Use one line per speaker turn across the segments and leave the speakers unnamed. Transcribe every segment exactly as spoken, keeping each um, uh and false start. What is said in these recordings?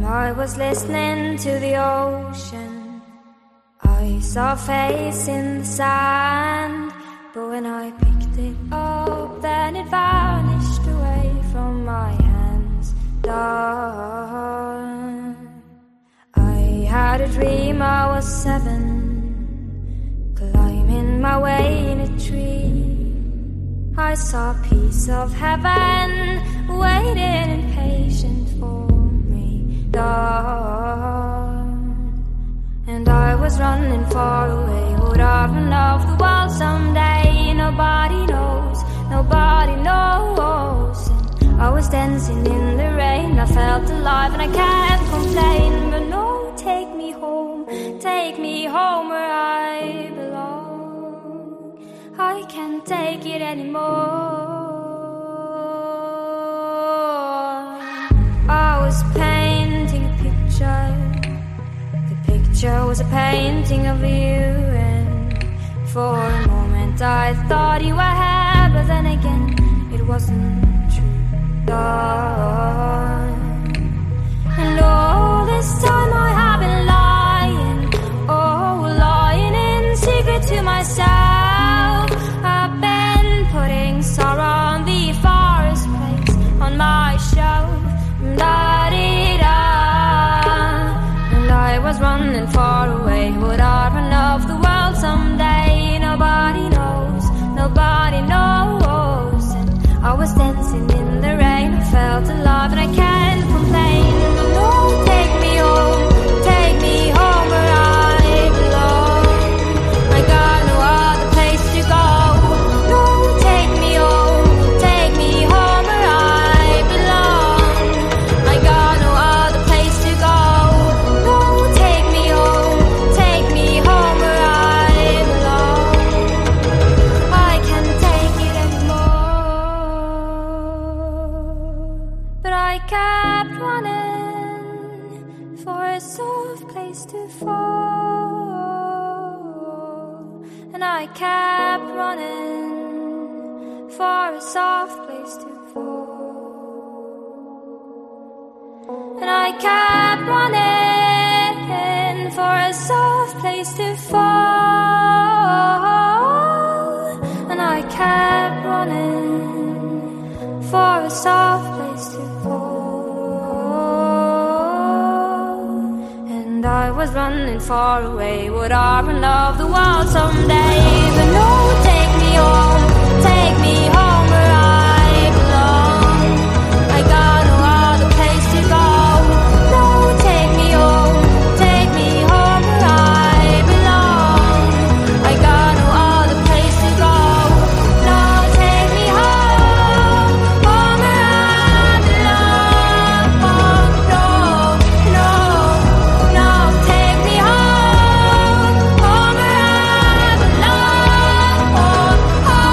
I was listening to the ocean, I saw a face in the sand. But when I picked it up, then it vanished away from my hands. Dark. I had a dream I was seven, climbing my way in a tree. I saw a piece of heaven waiting impatient for me. Dark. And I was running far away, would I run off the world someday? Nobody knows, nobody knows. And I was dancing in the rain, I felt alive and I can't complain. But no, take me home, take me home where I belong. I can't take it anymore. I was painting a picture, the picture was a painting of you. And for a moment I thought you were here, but then again it wasn't true. Dark. And all this time I have been lying, oh, lying in secret to myself. I've been putting sorrow on the forest place on my shelf. Da-dee-da. And I was running far away, would I run off the world someday? Nobody knows, nobody knows. And I was dancing in the rain, I felt alive and I can't complain. No, take me home, take me home where I belong. I got no other place to go. No, take me home, take me home where I belong. I got no other place to go. No, take me home, take me home where I belong. I can't take it anymore. But I kept running for a soft place to fall. And I kept running for a soft place to fall. And I kept running for a soft place to fall. And I kept running for a soft place to fall. And I was running far away, would I run off the world someday? But no, take me home, take me home where I belong. I got no other place to go. No, take me home, take me home where I belong. I got no other place to go. No, take me home, home where I belong. Oh, no, no, no, take me home, home where I belong. Oh, oh.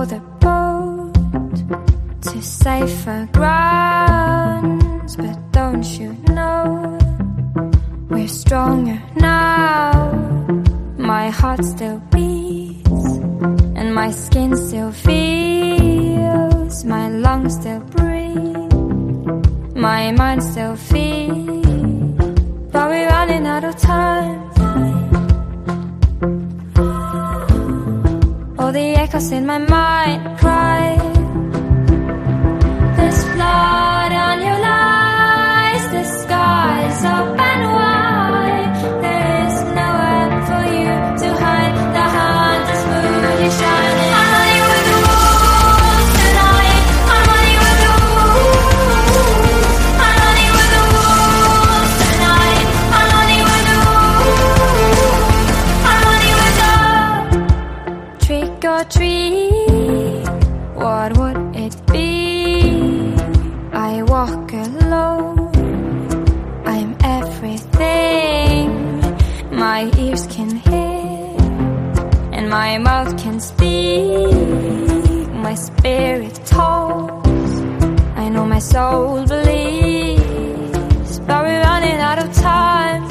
row the boat to safer grounds. But don't you know we're stronger now? My heart still beats and my skin still feels, my lungs still breathe, my mind still feels. But we're running out of time. All the echoes in my mind cry. There's blood on your lies, the sky's up and wide. There is nowhere for you to hide. The hunter's moon is shining. I'm running with the wolves tonight. I'm running with the wolves. I'm running with the wolves tonight. I'm running with the wolves. I'm running with the trick or treat. What would it be? I walk alone. I'm everything my ears can hear and my mouth can speak. My spirit talks, I know my soul believes. But we're running out of time.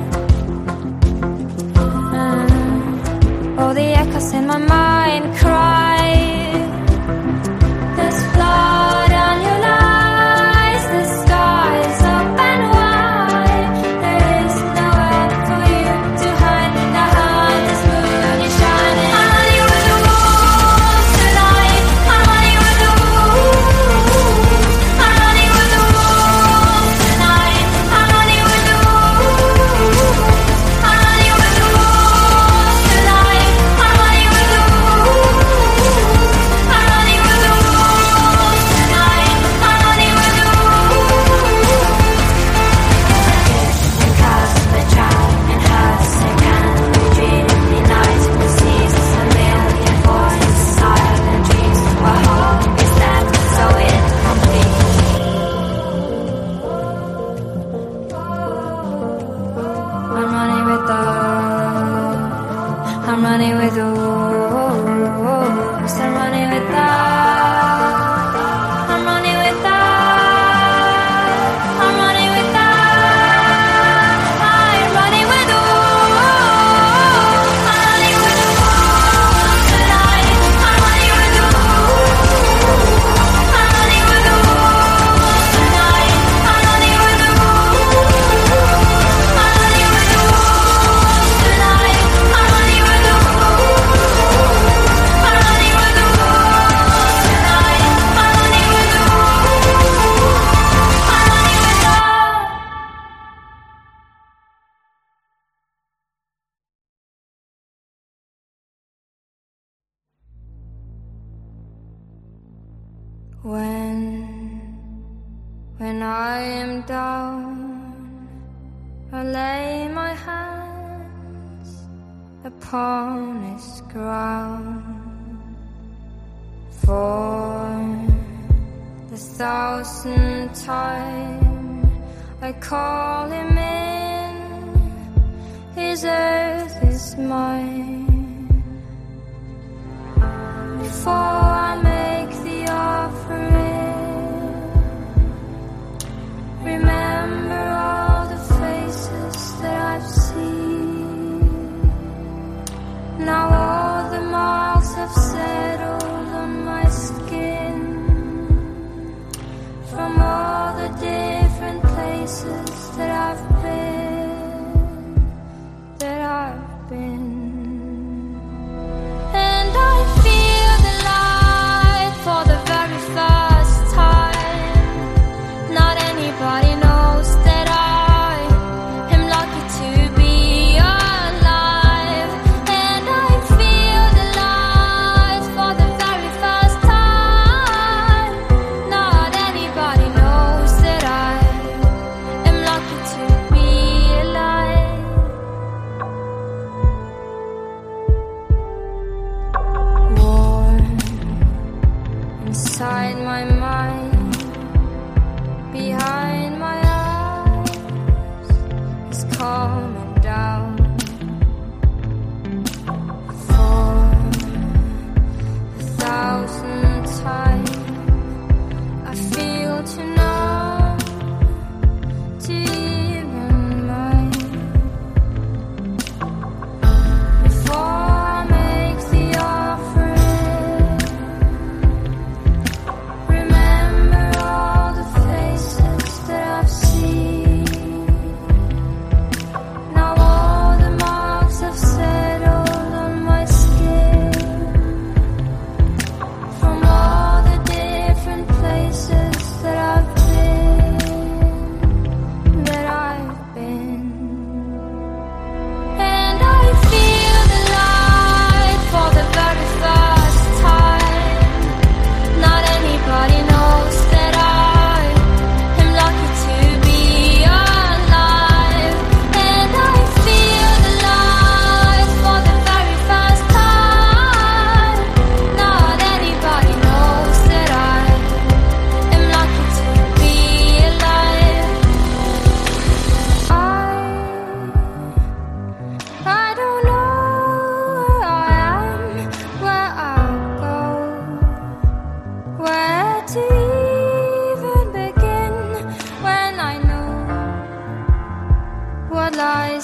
uh, All the echoes in my mind cry. There's blood on your lies, the sky's up and wide. There is nowhere for you to hide. The hunter's moon is shining. I'm running with the wolves tonight. I'm running with the wolves. I'm running with the wolves tonight. I'm running with the wolves. I'm running with the wolves tonight. I'm running with the wolves. I'm running with the wolves tonight. I'm running with the wolves. And cause the child and hurts again. Dream the night that sees a million voices, silent dreams. What hope is that so incomplete? I'm running with the, I'm running with the wolves. I'm running with the, I'm running with the, I'm running with the, I'm running with the wolves. I'm running with the wolves tonight. I'm running with the wolves. I'm running with the wolves tonight. I'm running with the wolves. I'm running with the wolves tonight. I'm running with the wolves. I'm running with the wolves tonight. I'm running with the wolves. I'm running with the. When, when I am down, I lay my hands upon this ground. For the thousandth time I call him in, his earth is mine. Before I make the offering, remember all the faces that I've seen. Now all the marks have settled on my skin from all the different places that I've been, that I've been. And I feel the light for the very first time. Not anybody knows that I am lucky to be alive. And I feel the light for the very first time. Not anybody knows that I am lucky to be alive. Warm inside my mind, behind my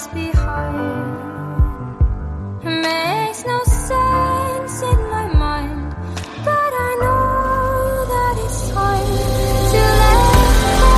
lies behind. It makes no sense in my mind, but I know that it's time to let go.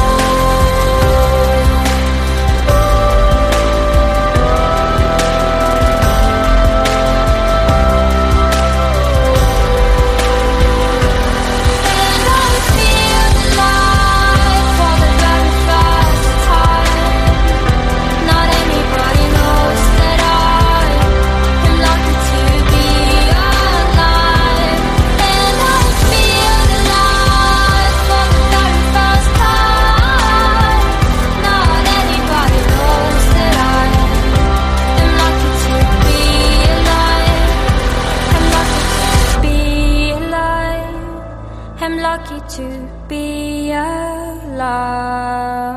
And I feel alive for the very first time. Not anybody knows that I am lucky to be alive. And I feel alive for the very first time. Not anybody knows that I am lucky to be alive. I'm lucky to be alive. I'm lucky to be alive.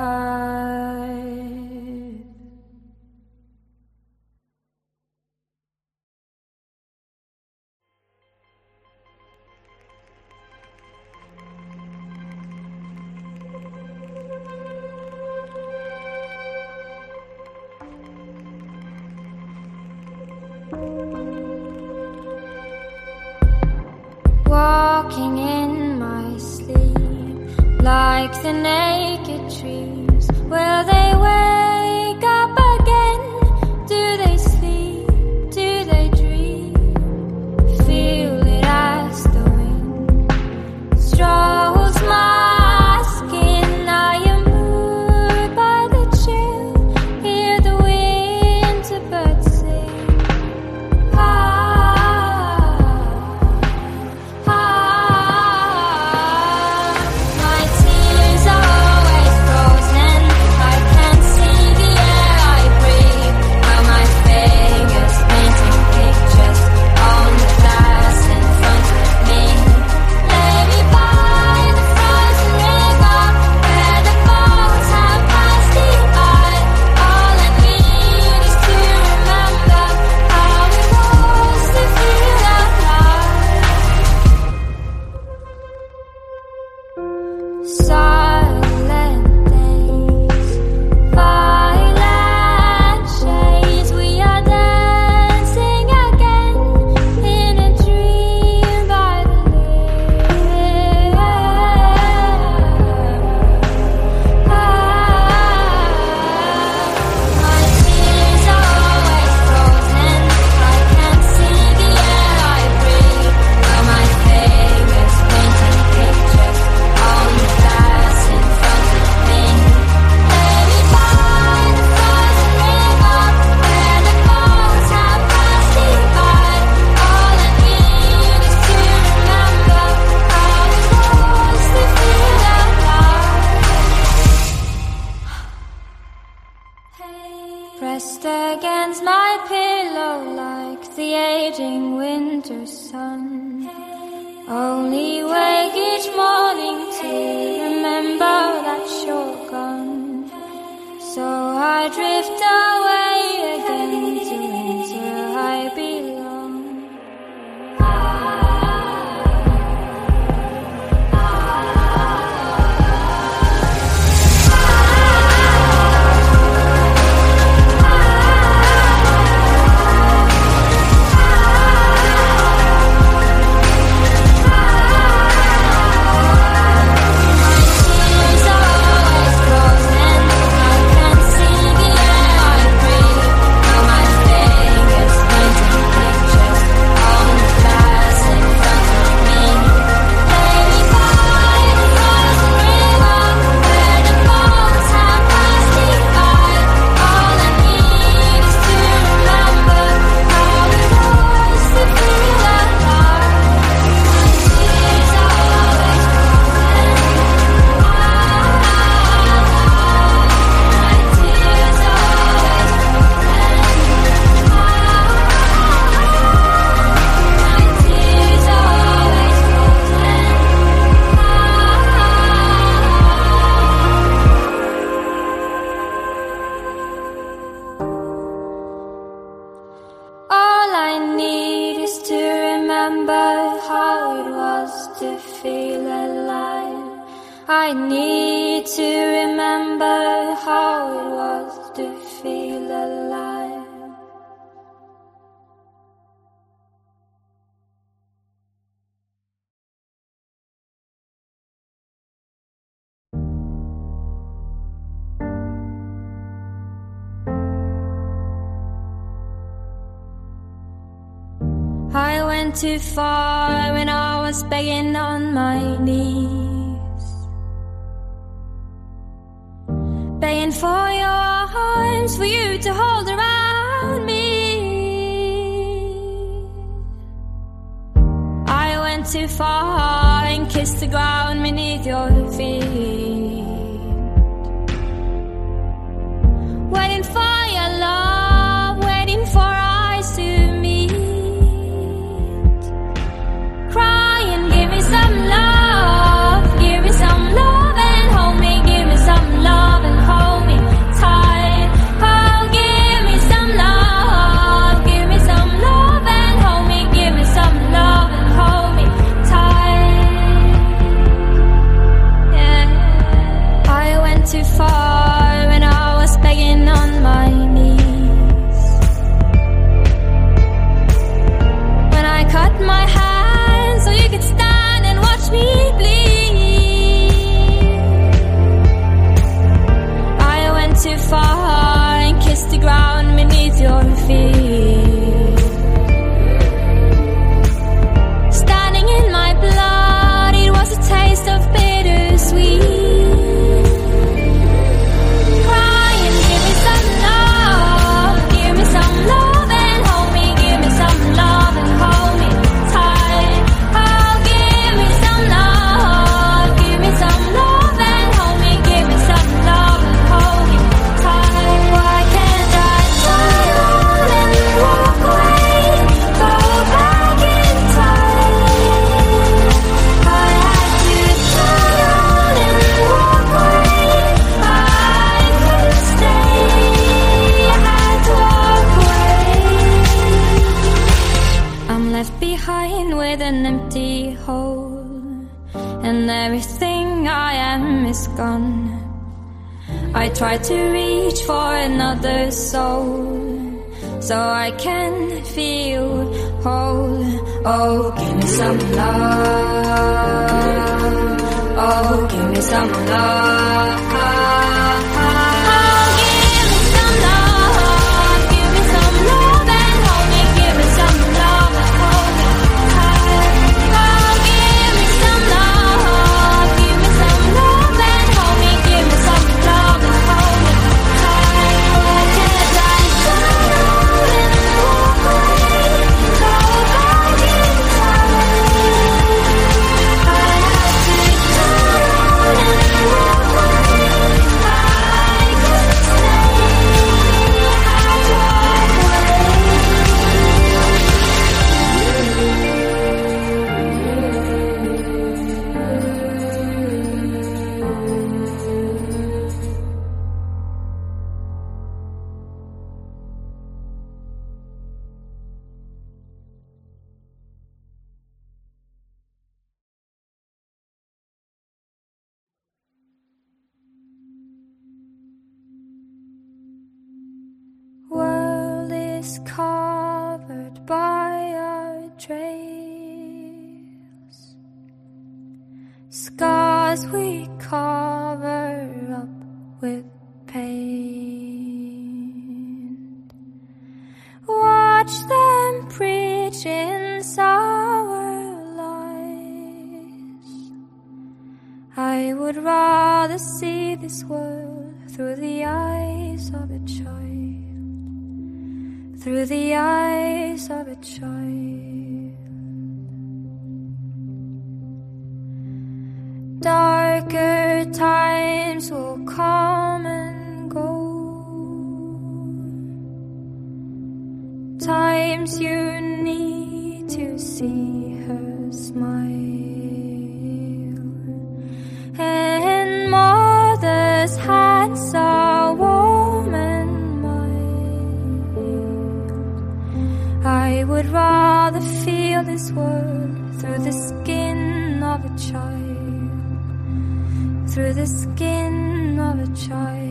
Walking in my sleep, like the naked trees. Will they wake up again? Do they sleep? Do they dream? Feel it as the wind strokes my skin. I am moved by the chill. Hear the winter birds sing. Ah, ah, my tears are always frozen. I can't see the air I breathe. While my fingers painting pictures on the glass in front of me. Lay me by the frozen river where the boats have passed me by. All I need is to remember how it was to feel alive. Silent days, violet shades. We are dancing again in a dream by the lake. My tears are always frozen. I can't see the air I breathe. While my fingers painting pictures on the glass in front of me. Lay me by the frozen river where the boats have passed me by. All I need is to remember how it was to feel alive. Pressed against my pillow like the aging winter sun. Only wake each morning to remember that you're gone. So I drift away again to winter I belong. Tears are always frozen. I can't see the air I breathe. Now my fingers painting pictures on the glass in front of me. Lay me by the frozen river where the boats have passed me by. All I need is to remember how it was to feel alive. My tears are always frozen. My tears are always frozen. My tears are always frozen. All I need is to remember how it was to feel alive. I need to remember how it was to feel alive. went too far when I was begging on my knees, begging for your arms, for you to hold around me. I went too far and kissed the ground beneath your feet, waiting for your love, waiting for eyes to meet, crying, give me some love, give me some love and hold me, give me some love and hold me tight. Oh, give me some love, give me some love and hold me, give me some love and hold me tight. Yeah. I went too far when I was begging on my knees, when I cut my hands so you could stand and watch me bleed. I went too far and kissed the ground beneath your feet, standing in my blood, it was a taste of bittersweet. With an empty hole, and everything I am is gone. I try to reach for another soul so I can feel whole. Oh, give me some love. Oh, give me some love. Covered by our trails, scars we cover up with pain. Watch them preach in sour lies. I would rather see this world through the eyes of a child, through the eyes of a child. Darker times will come and go, times you need to see her smile, and mother's hands are warm and I would rather feel this world through the skin of a child, through the skin of a child.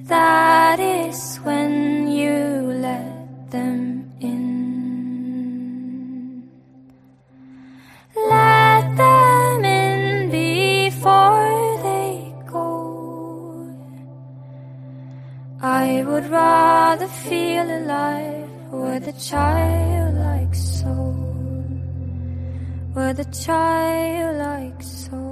that is when you let them in. Let them in before they go. I would rather feel alive with a childlike soul, with a childlike soul.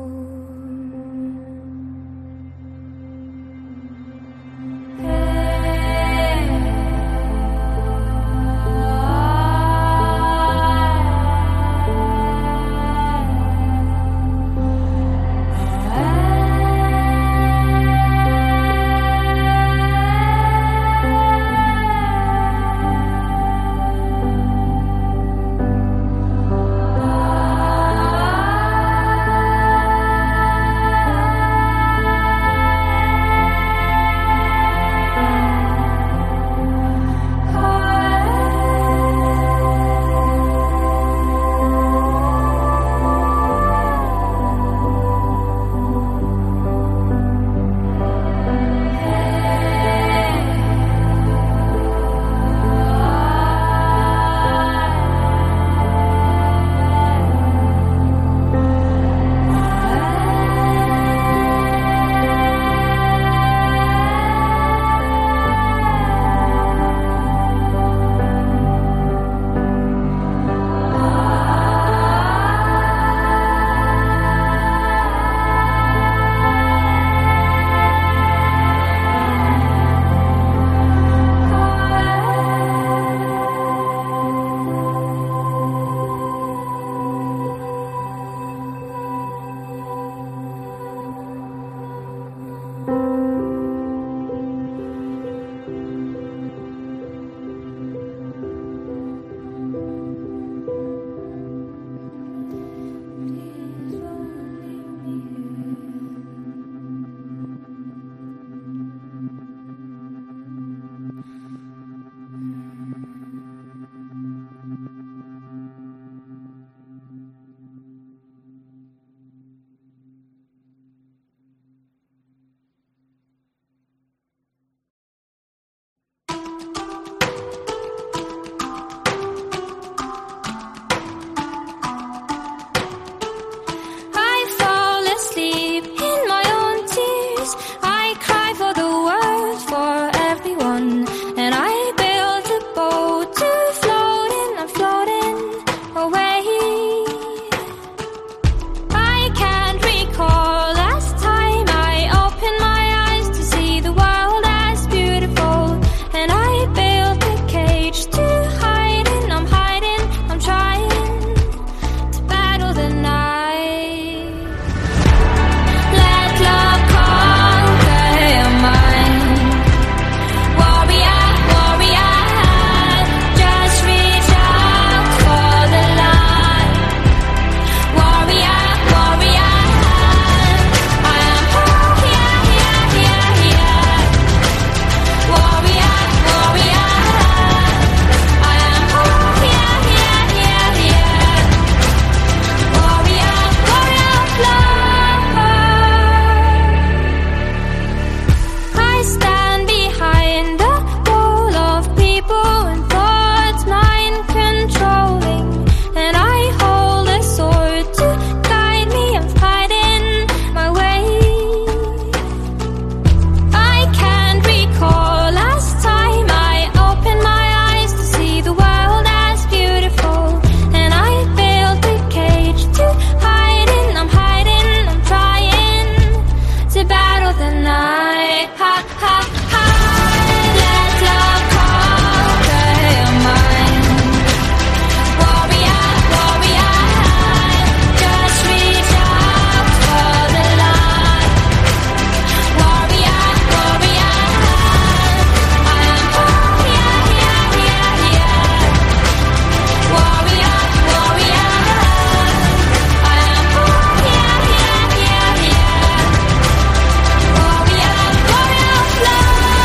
Love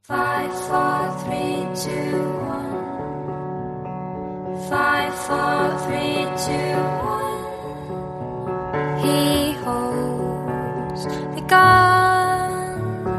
Five, four, three, two, one. Five, four, three, two, one. He holds the gun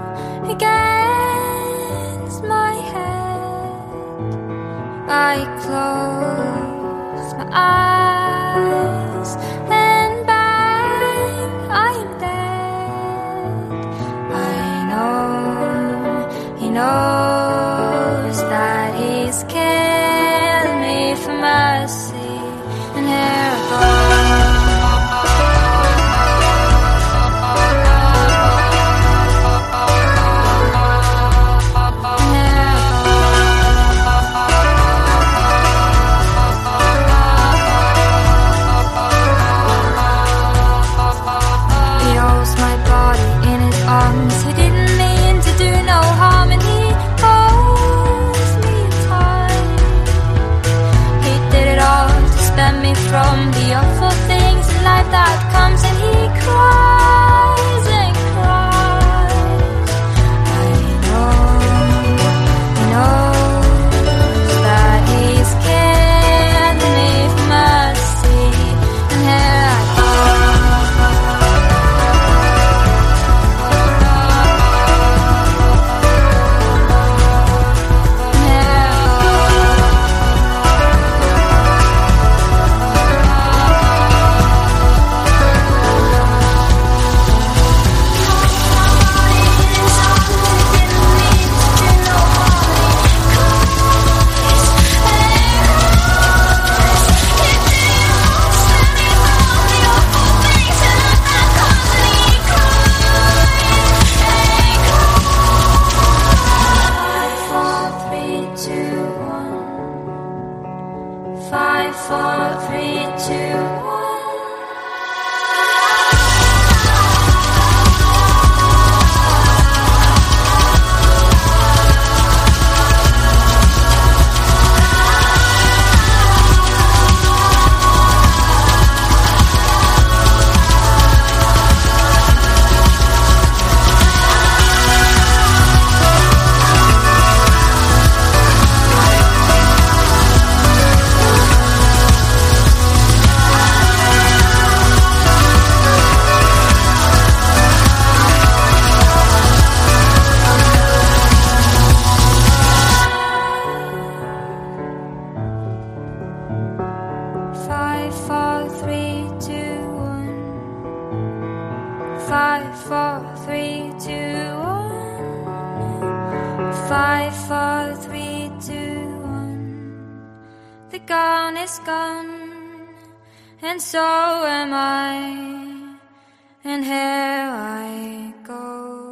against my head. I close my eyes and bang, I am dead. I know he knows that he's killed me for mercy, and here I go. From the awful things in life that comes, and he cries and cries. I know, he knows that he's killed me for mercy, and here I go. Five, four, three, two, one. Five, four, three, two, one. Five, four, three, two, one. Five, four, three, two, one. The gun is gone, and so am I, and here I go.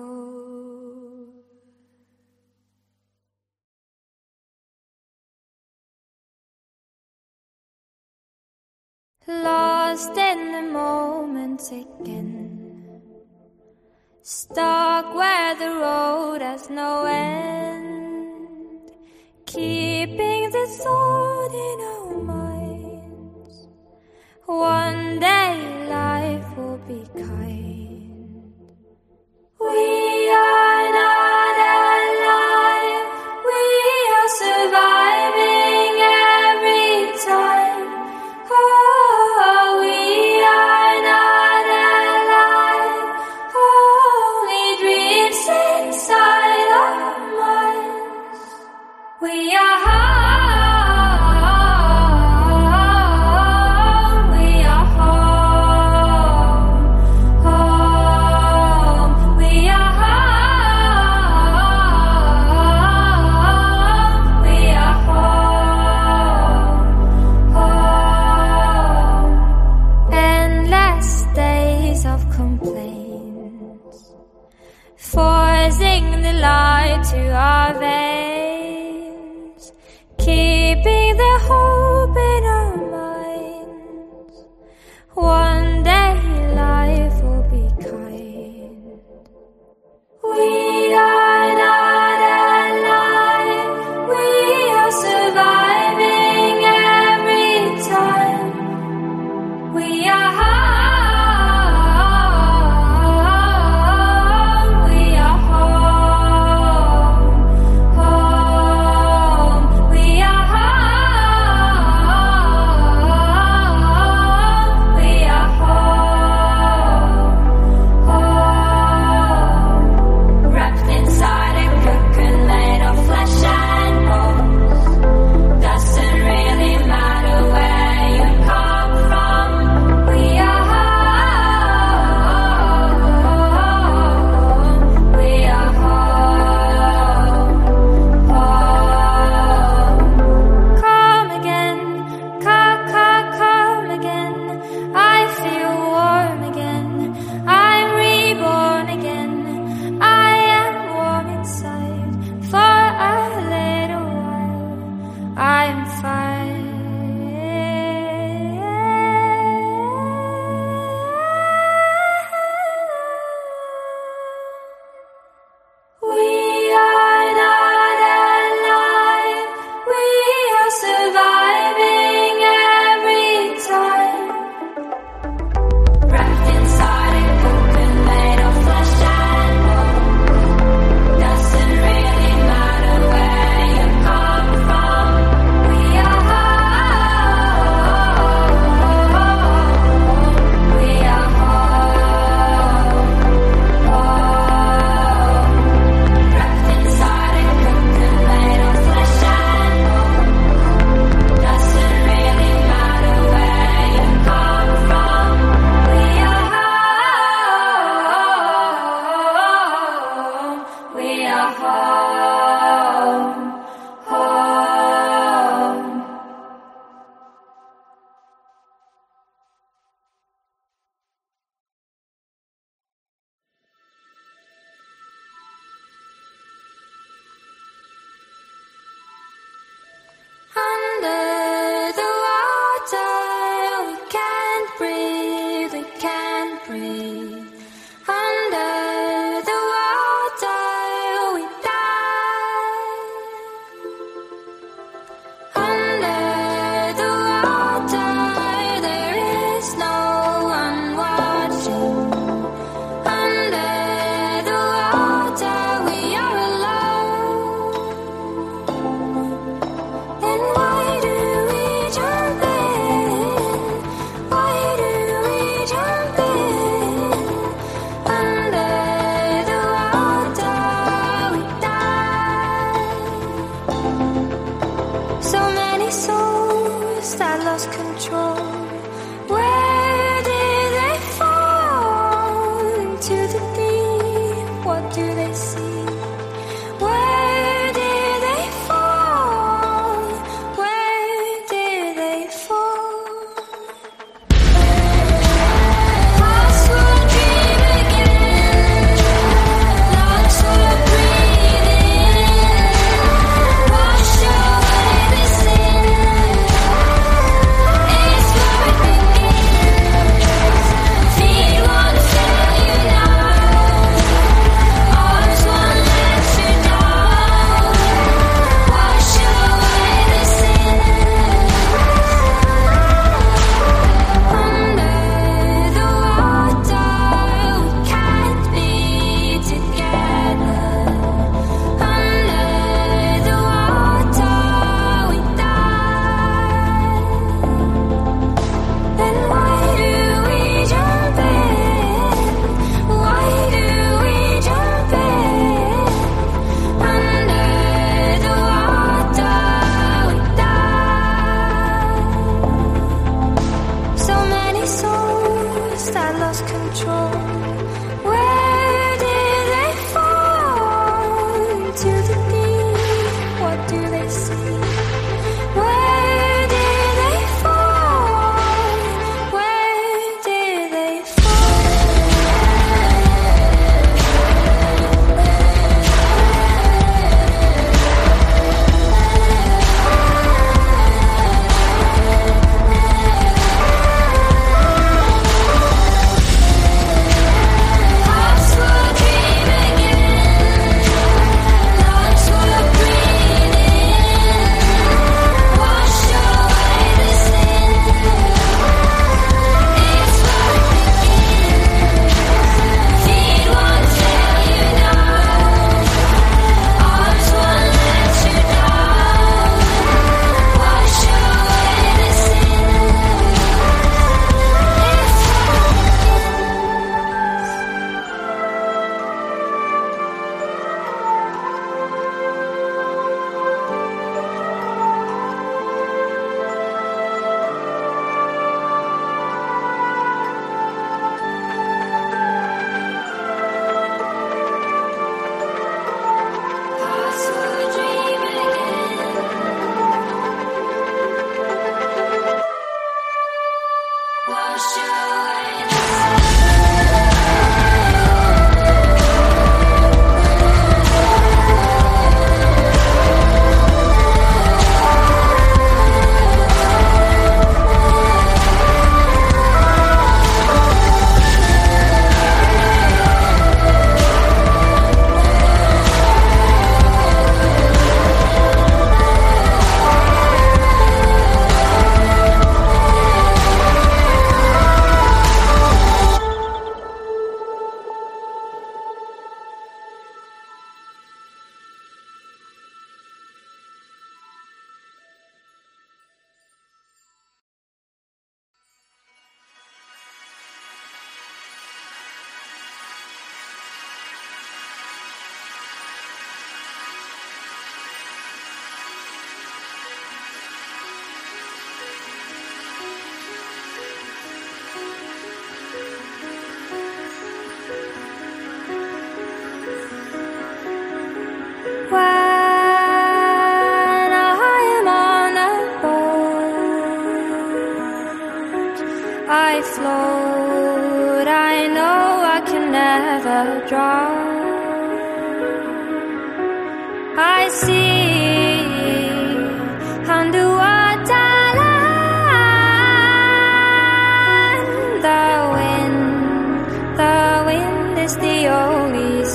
Lost in the moment again, stuck where the road has no end, keeping the thought in our minds. One day life will be kind. We are not alive, we are surviving every time. Oh, we are not alive, only dreams inside our minds. We are home, we are home, home. We are home, we are home, home. Endless days of complaints, forcing the light to our veins, keeping the hope in our minds. One day life will be kind. We are not alive, we are surviving every time. We are home, we are home,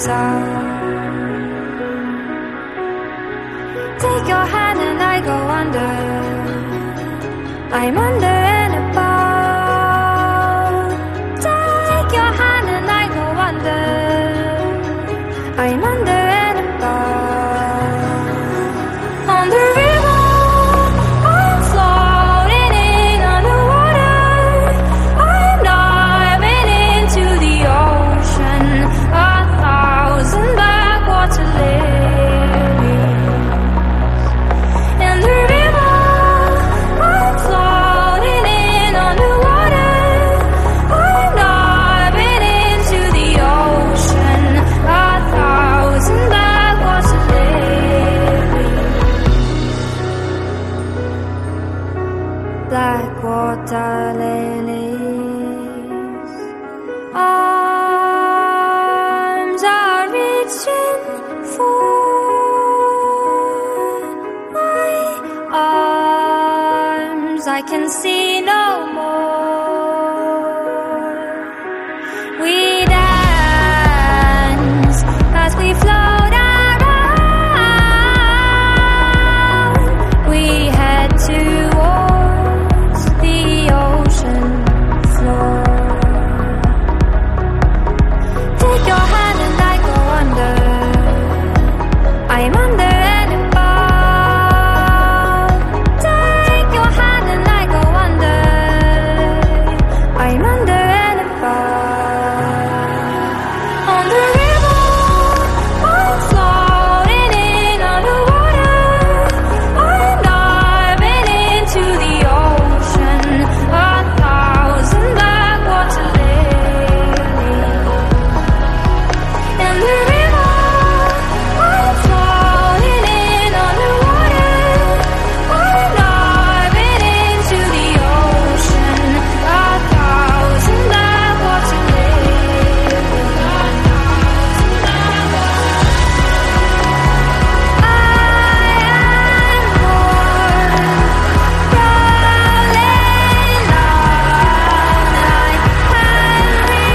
south. Take your hand and I go under. I'm under and above. Take your hand and I go under. I'm under and above. On the river, I'm floating in underwater. I'm diving into the ocean. A thousand backwater lilies. And the river, I'm floating in underwater. I'm diving into the ocean. A thousand backwater lilies. Blackwater lilies. Arms are reaching for my arms. I can see no more. We dance as we float around. We head towards the ocean floor. Take your hand and I go under. I'm under and above. Take your hand and I go under. I'm under and above. On the river, I'm floating in underwater. I'm diving into the ocean. A thousand backwater lilies. And the river, I'm floating in underwater. I'm diving into the ocean. A thousand backwater lilies. I am born, rolling on. I am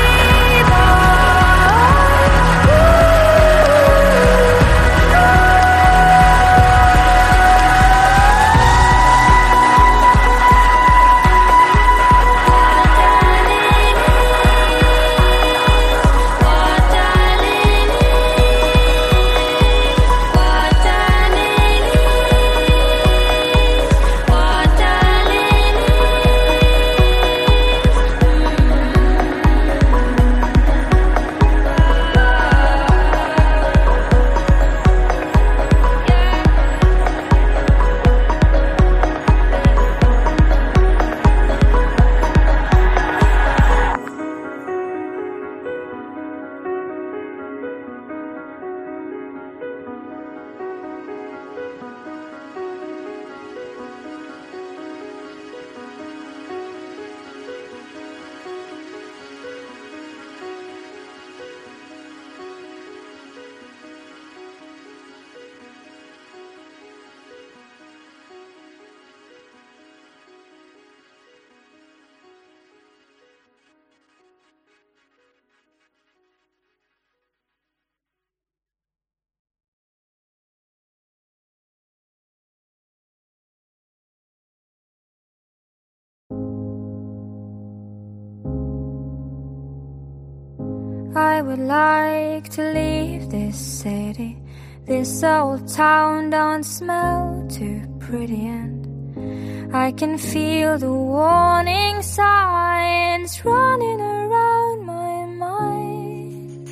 I would like to leave this city. This old town don't smell too pretty, and I can feel the warning signs running around my mind.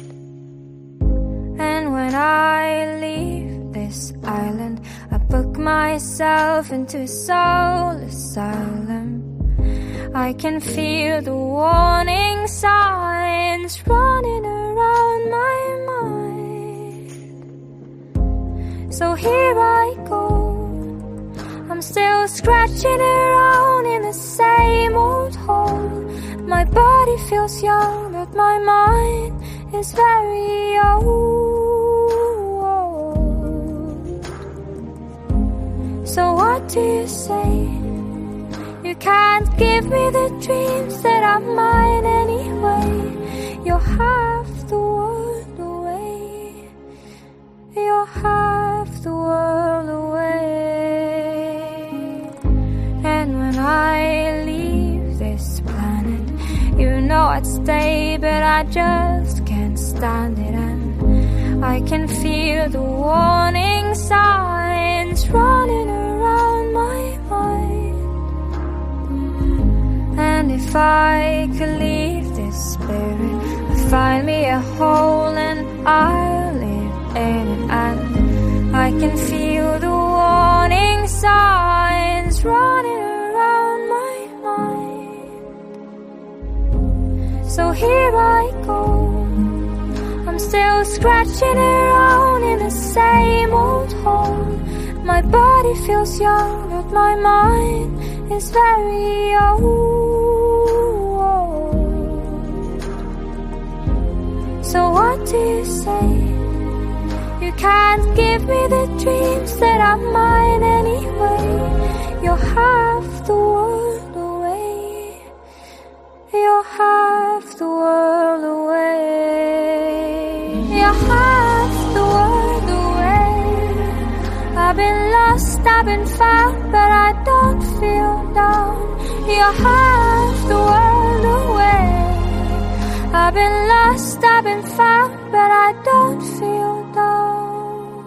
And when I leave this island, I book myself into a soul asylum. I can feel the warning signs running around my mind. So here I go, I'm still scratching around in the same old hole. My body feels young, but my mind is very old. So what do you say? You can't give me the dreams that are mine anyway. You'll have to walk away. half the world away. And when I leave this planet, you know I'd stay, but I just can't stand it. And I can feel the warning signs running around my mind. And if I could leave this spirit, I'd find me a hole and I'll live in it. And I can feel the warning signs running around my mind. So here I go, I'm still scratching around in the same old hole. My body feels young, but my mind is very old. So what do you say? You can't give me the dreams that are mine anyway. You're half the world away. You're half the world away. You're half the world away. I've been lost, I've been found, but I don't feel down. You're half the world away. I've been lost, I've been found, but I don't feel down.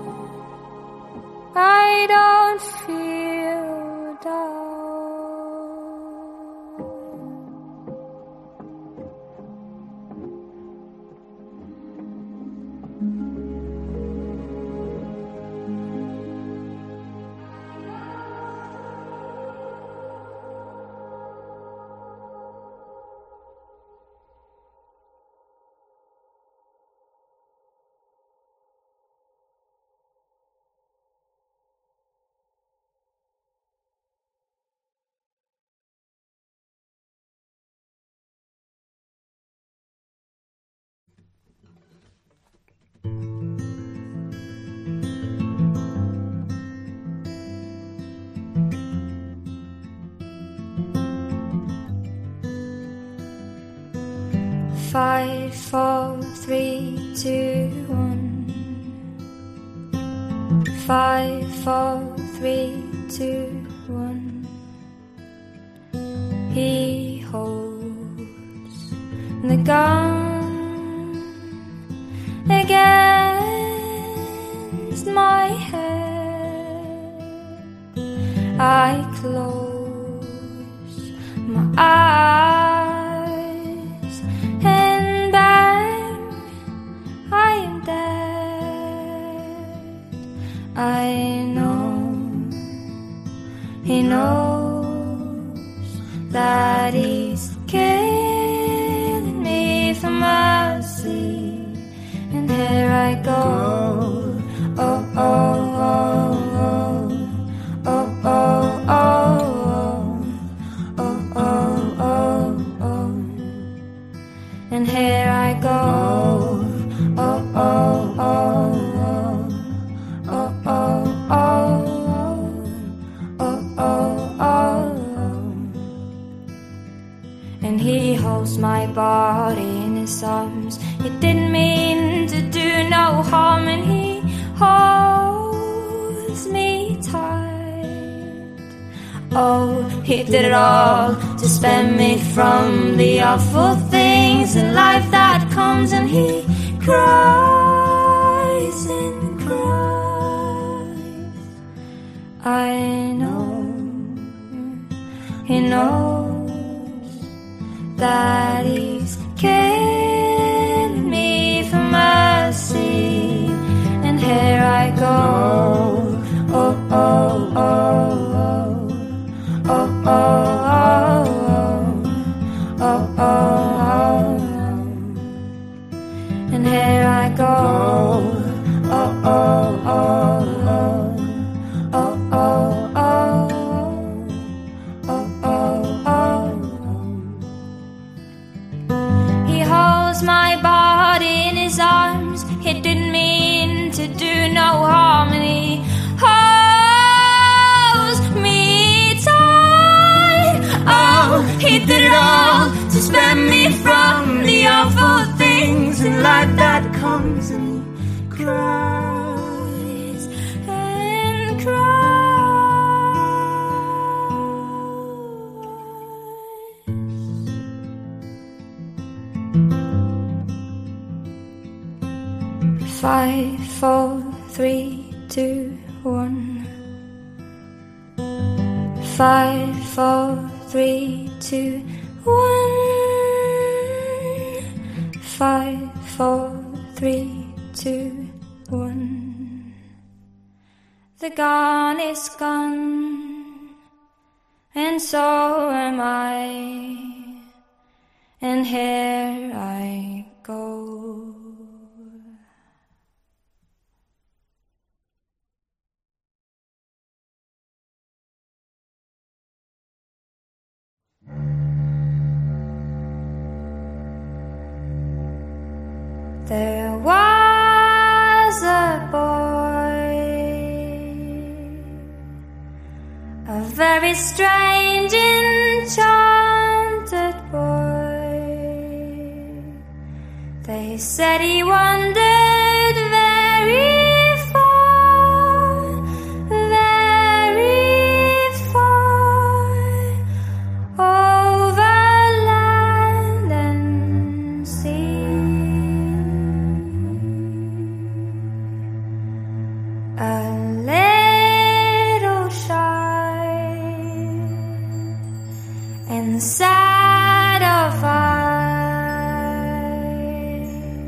I don't feel down. Five, four, three, two, one. Five, four, three, two, one. He holds the gun against my head. I close my eyes. I know he knows that he's killing me for mercy. And here I go. Oh, oh, oh, oh, oh, oh, oh, oh, oh, oh, oh. And here I go. Oh, oh, oh. And he holds my body in his arms. He didn't mean to do no harm, and he holds me tight. Oh, he did it all to spare me from the awful things in life that comes. And he cries and cries. I know he knows that he's killing me for mercy. And here I go. Oh, oh, oh, oh, oh, oh, oh, oh, oh. And here I go. Oh, oh, oh, oh, oh, oh. My body in his arms. He didn't mean to do no harm, and he holds me tight. Oh, he did it all to spare me from the awful things in life that comes. And he cries Five, four, three, two, one. Five, four, three, two, one. Five, four, three, two, one. The gun is gone, and so am I, and here I go. There was a boy, a very strange, enchanted boy. They said he wandered very far, very far, over land and sea. A little shy and sad of eye,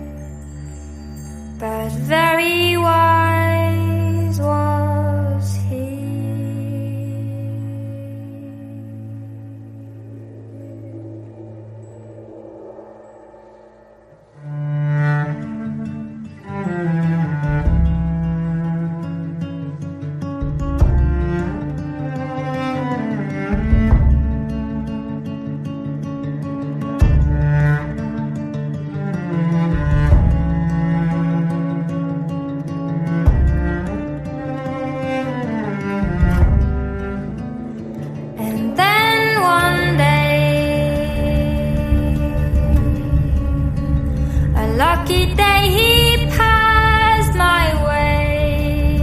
but very wise was he. Lucky day he passed my way.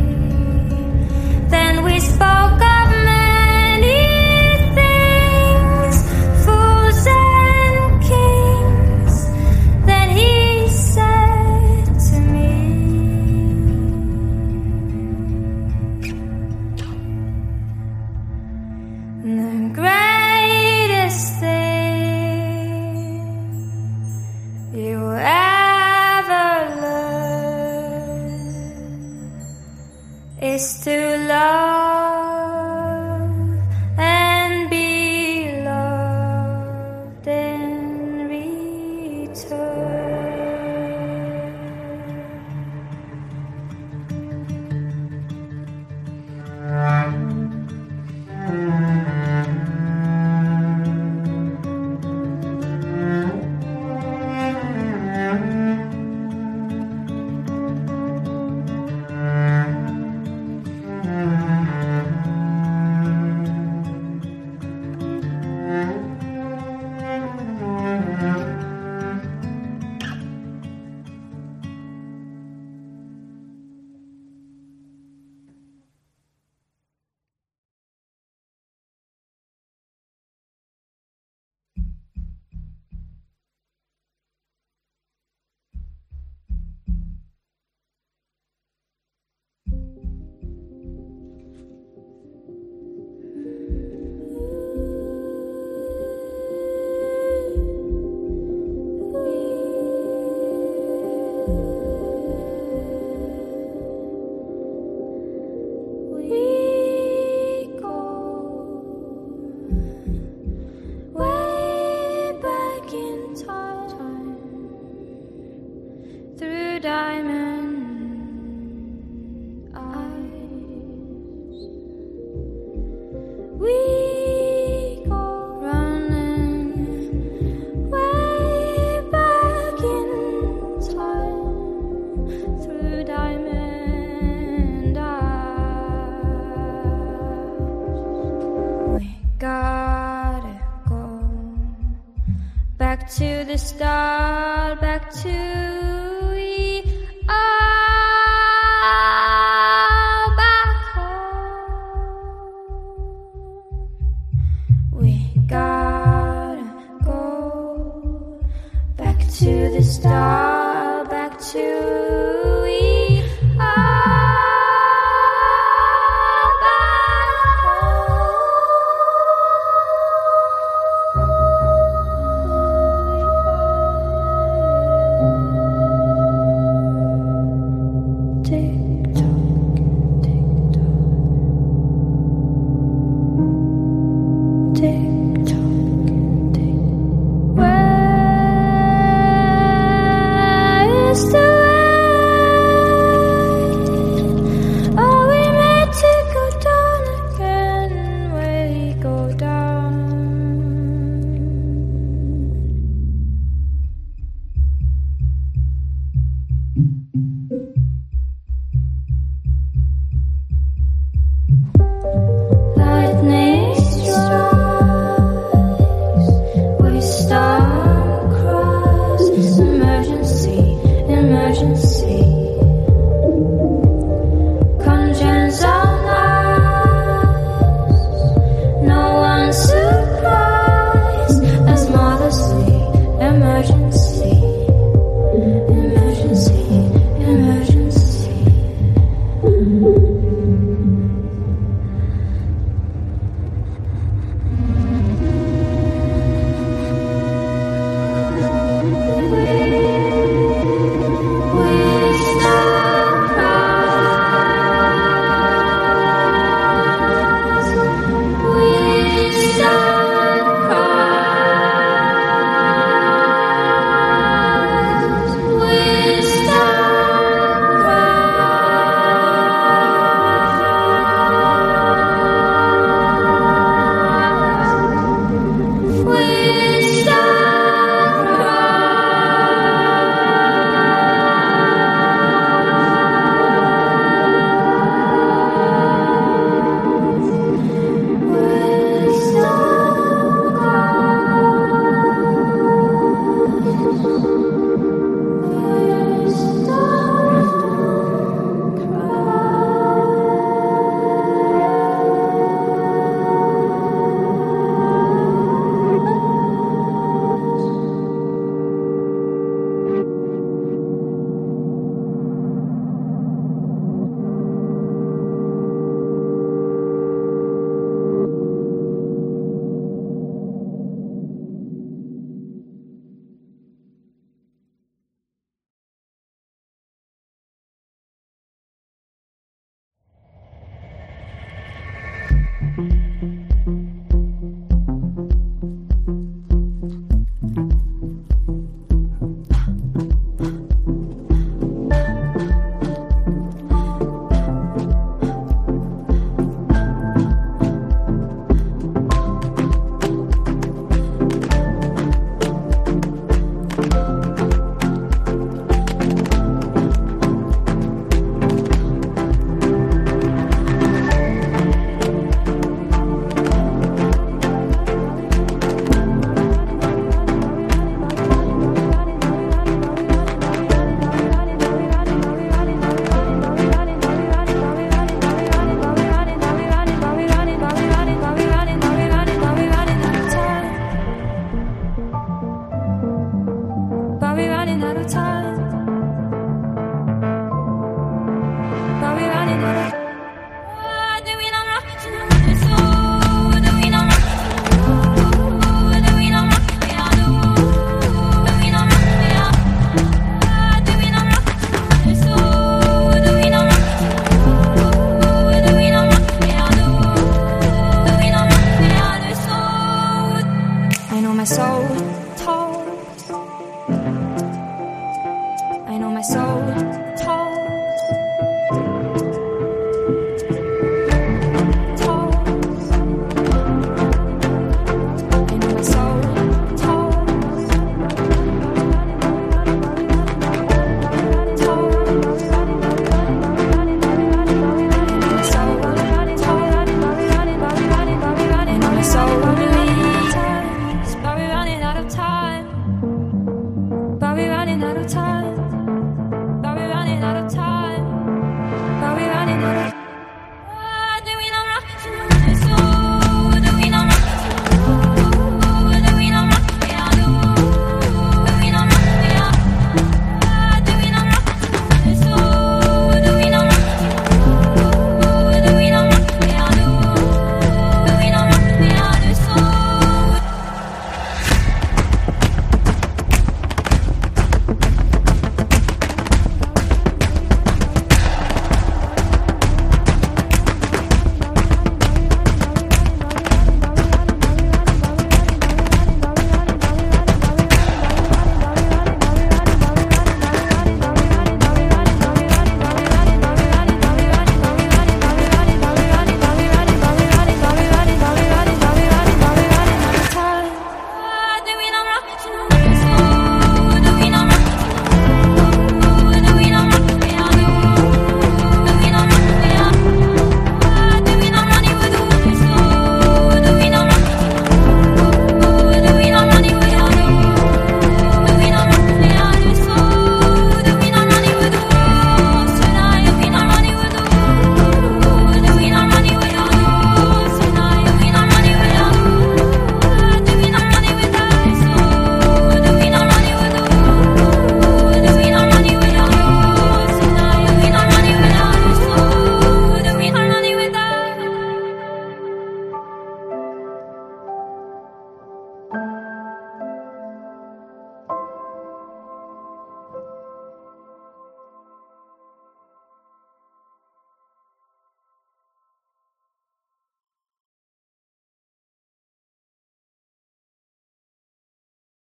Then we spoke of many things, fools and kings. Then he said to me, the greatest thing you ever learn is to love and be loved in return. Diamond eyes, we go running way back in time through diamond eyes. We gotta go back to the start, back to